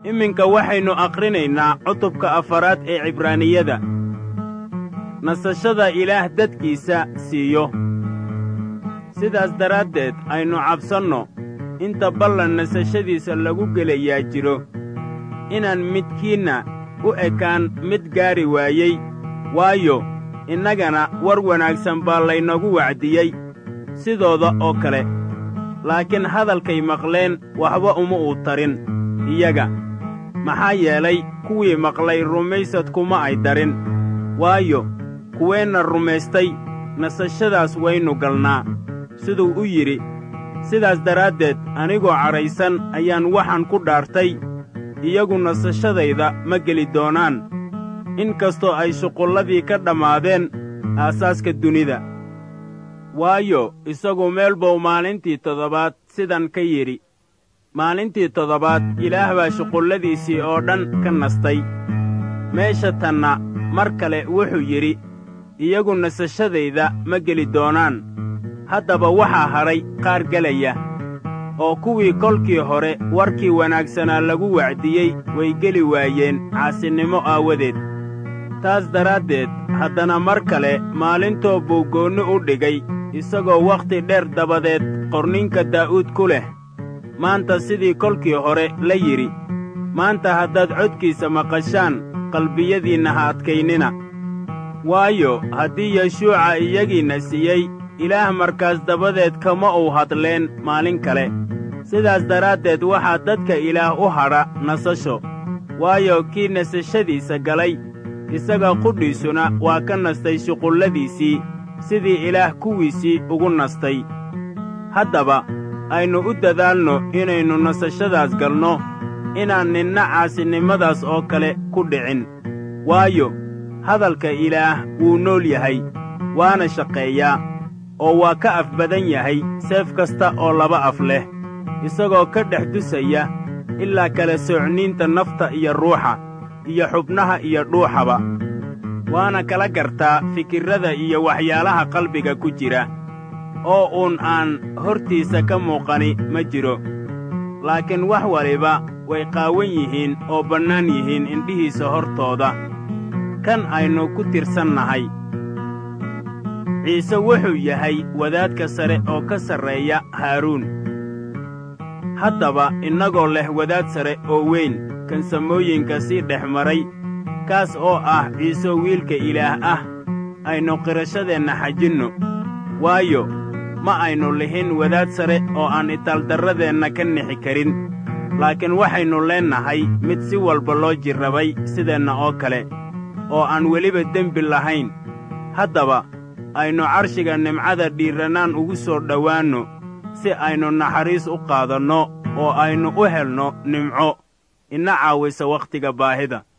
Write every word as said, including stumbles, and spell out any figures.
iminka waxaynu aqrinaynaa cutubka afaraad ee cibraaniyada. nasashada ilaah dadkiisa siiyo. sidaas daraaddeed aynu cabsanno inta ballan nasashadiisa lagu gelayaa jiro, inaan midkiinna u ekaan mid gaari waayey, waayo innagana war wanaagsan baa laynagu wacdiyey sidooda oo kale. laakiin hadalkay maqleen waxba uma uu tarin iyaga, maxaa yeelay kuwii maqlay rumaysad kuma ay darin. waayo kuweenna rumaystay nasashadaas waynu galnaa, siduu u yidhi, sidaas daraaddeed anigoo cadhaysan ayaan waxaan ku dhaartay, iyagu nasashadayda ma geli doonaan, in kastoo ay shuqulladii ka dhammaadeen aasaaska dunida. waayo isagu meel buu maalintii toddobaad sidan ka yidhi, maalintii toddobaad ilaah baa shuqulladiisii oo dhan ka nastay. meesha tanna mar kale wuxuu yidhi, iyagu nasashadayda ma geli doonaan. haddaba waxaa hadhay qaar gelaya, oo kuwii kolkii hore warkii wanaagsanaa lagu wacdiyey way geli waayeen caasinimo aawadeed. taas daraaddeed haddana mar kale maalintoo buu goonni u dhigay, isagoo wakhti dheer dabadeed qorninka daa'uud ku leh, maanta sidii kolkii hore la yidhi, maanta haddaad codkiisa maqashaan qalbiyadiinna ha adkaynina. waayo haddii yeshuuca iyagiinna siiyey, ilaah markaas dabadeed kama uu hadleen maalin kale. sidaas daraaddeed waxaa dadka ilaah u hadha nasasho, waayo kii nasashadiisa galay isaga qudhiisuna waa ka nastay shuqulladiisii sidii ilaah kuwiisii ugu nastay. haddaba aynu u dadaalno inaynu nasashadaas galno, inaan ninna caasinimadaas oo kale ku dhicin. waayo hadalka ilaah wuu nool yahay, waana shaqeeyaa, oo waa ka af badan yahay seef kasta oo laba af leh, isagoo ka dhex dusaya ilaa kala soocniinta nafta iyo ruuxa, iyo xubnaha iyo dhuuxaba, waana kala gartaa fikirrada iyo waxyaalaha qalbiga ku jira. oo uun aan hortiisa ka muuqani ma jiro, laakiin wax waliba way qaawan yihiin oo bannaan yihiin indhihiisa hortooda. kan aynu ku tirsannahay ciise wuxuu yahay wadaadka sare oo ka sarreeya haaruun. haddaba innagoo leh wadaad sare oo weyn, kan samooyinka sii dhex maray, kaas oo ah ciise wiilka ilaah ah, aynu qirashadeenna xajinno. waayo ma aynu lihin wadaad sare oo aan itaaldarradeenna ka nixi karin, laakiin waxaynu leennahay mid si walba loo jirrabay sideenna oo kale, oo aan weliba dembi lahayn. haddaba aynu carshiga nimcada dhiirrannaan ugu soo dhowaanno, si aynu naxariis u qaadanno oo aynu u helno nimco ina caawisa wakhtiga baahida.